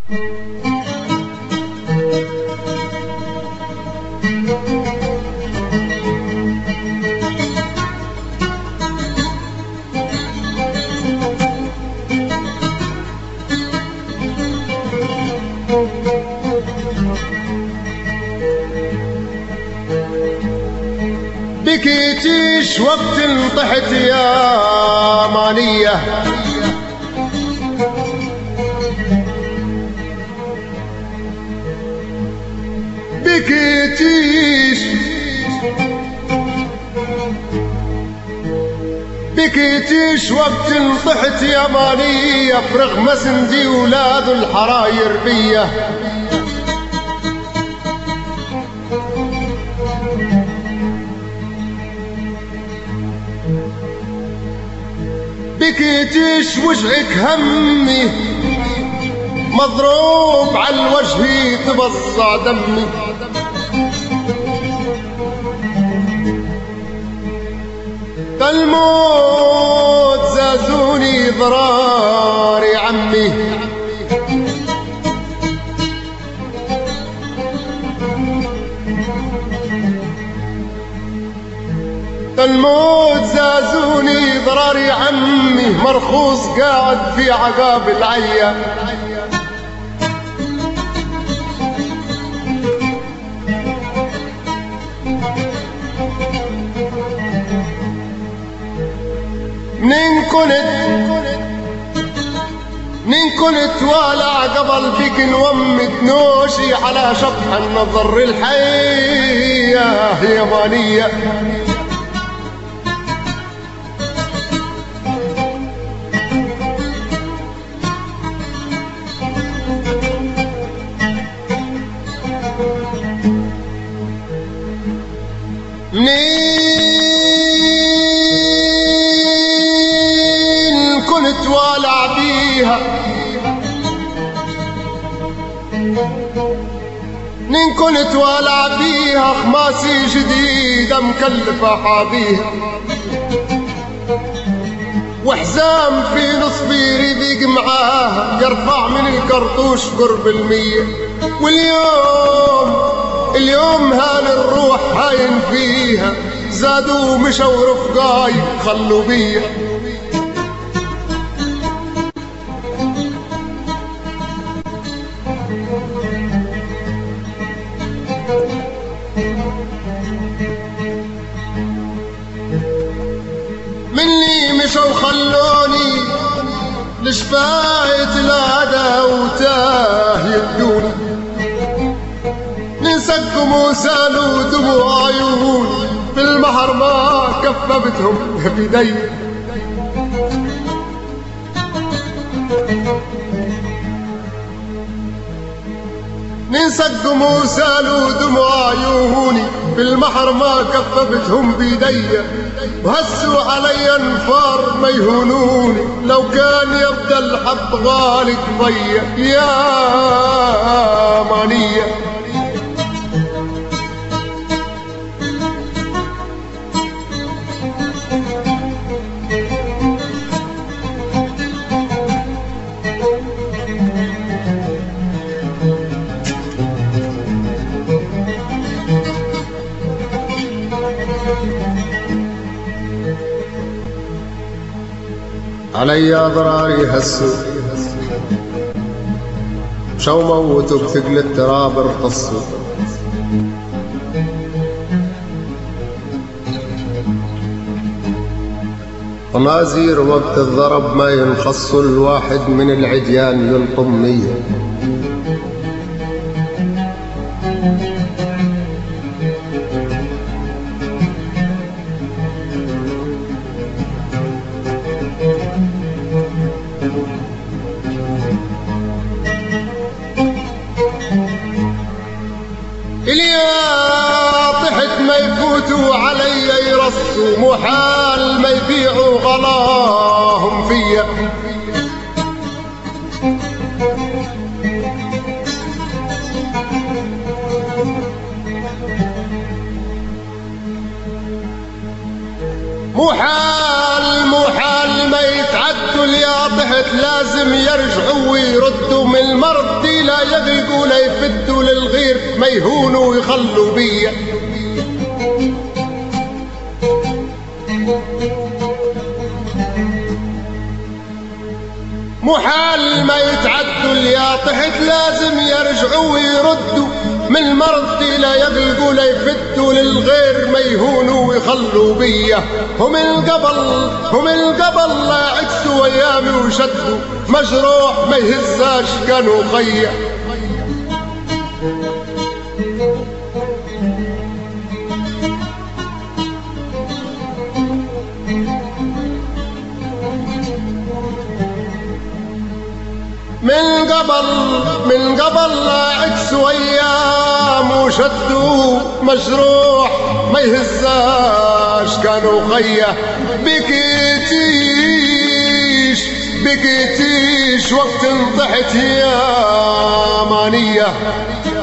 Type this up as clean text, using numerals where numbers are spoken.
بكيتيش وقت انطحت يا مانية، بكيتيش وقت انطحت يا مانية، فرغ مسندي ولاد الحراير بيه. بكيتيش وجعك همي، مضروب على الوجه تبصع دمي. الموت زازوني ضراري عمي، الموت زازوني ضراري عمي، مرخوص قاعد في عقاب العيا. منين كنت والع قبل بيك نومت نوشي على شطح النظر الحية يا مانية. منين كنت والع بيها، منين كنت والع بيها، خماسي جديدة مكلفة حابيها، وحزام في نصبي ريديق معاها، يرفع من الكرطوش قرب 100. واليوم هان الروح هاين فيها، زادوا مشوا رفقاي خلوا بيا. مني مشوا خلوني لشفاية العدا وتاه يدوني، نسقم وسالوا دموع عيوني، في البحر ما كففتهم بيدي. نسقم وسالوا دموع عيوني، في البحر ما كففتهم بيدي. وهسوا علي انفار ما يهونوني، لو كان يبدا الحب غالي ضيق يا مانية. علي أضراري هسوا شو موتوا بثقل التراب ارتصوا، طنازير وقت الضرب ما ينخصوا، الواحد من العديان يلطم 100. طحت ما يفوتوا علي يرصوا، محال ما يبيعوا غلاهم فيا. محال ما يتعدوا، اللي طحت لازم يرجعوا ويردوا من المرض لا يغلقوا لا يفتوا للغير ما يهونوا ويخلوا بيا. محال ما يتعدوا اللي طحت لازم يرجعوا ويردوا من المرض لا يغلقوا لا يفتوا للغير ما يهونوا ويخلوا بيا. هم القبل لا عكسوا ويامي وشدوا مجروح ما يهزاش كانوا خيا. من قبل لا عكسوا ايام وشدوا مجروح ما يهزاش كانوا خيا. بكيتيش وقت انطحت يا مانيه.